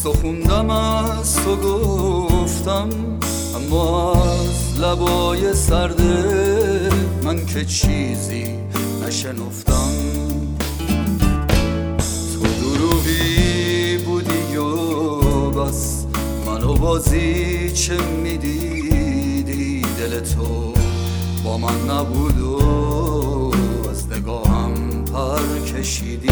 تو خوندم از تو گفتم، اما از لبای سرد من که چیزی نشنفتم. تو دروغی بودی و بس، منو بازی چه میدیدی؟ دل تو با من نبود و از نگاهم پر کشیدی.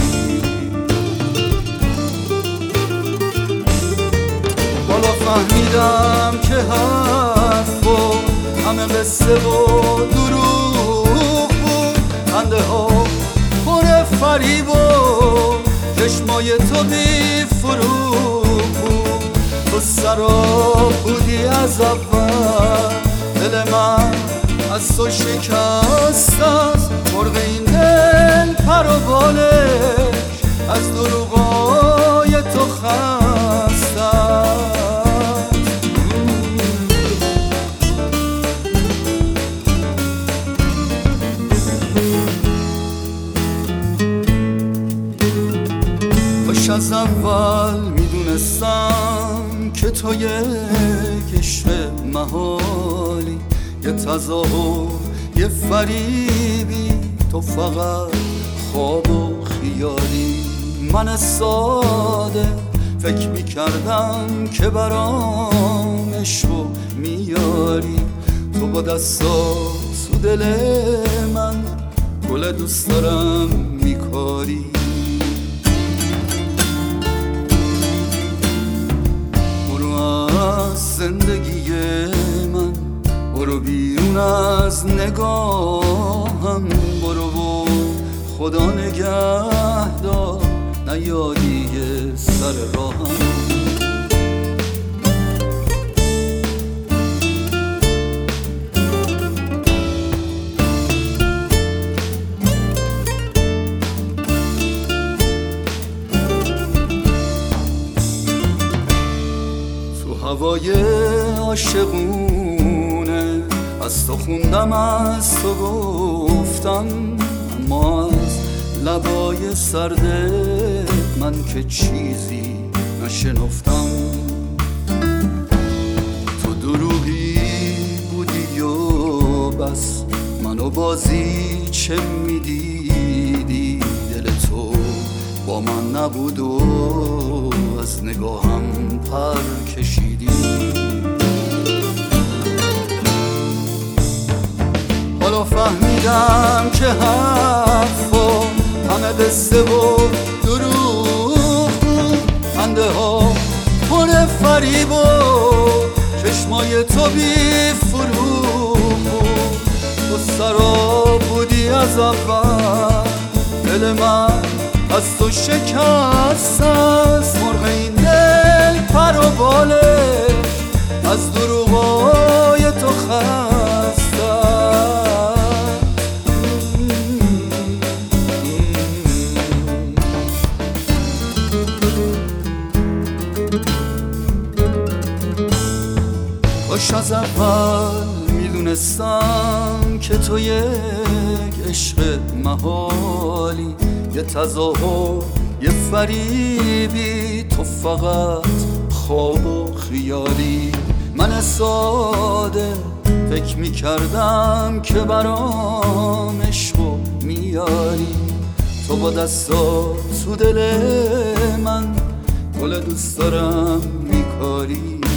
حالا فهمیدم که حرف و همه قصه و دروغ بود، خنده ها پر فریب و چشمای تو بی فروغ بود. تو سراب بودی از اول، دل من از تو شکست است. مرغ این دل پر و بالش از دروغای تو خسته است. کاش از اول میدونستم که تو یک عشق محالی، یه تظاهر یه فریبی، تو فقط خواب و خیالی. من ساده فکر میکردم که برام عشقو میاری، تو با دستات تو دل من گل دوست دارم میکاری. برو از زندگی من، برو بیرون از نگاهم، برو و خدا نگهدار نیادی سر راهم. تو هوای عاشقونه از تو خوندم، از تو گفتم، اما از لبای سرد من که چیزی نشنفتم. تو دروغی بودی و بس، منو بازی چه میدیدی؟ دل تو با من نبود و از نگاهم پر کشیدی. حالا فهمیدم که حرف و همه قصه و دروغ بود، خنده ها پر فریب و چشمای تو بی فروغ بود. تو سراب بودی از اول، دل من از تو شکست است. مرغ این دل پر و بالش از دروغای تو خسته است. کاش از اول میدونستم که تو یک عشق محالی، یه تظاهر یه فریبی، تو فقط خواب و خیالی. من ساده فکر میکردم که برام عشقو میاری، تو با دستات تو دل من گل دوست دارم میکاری.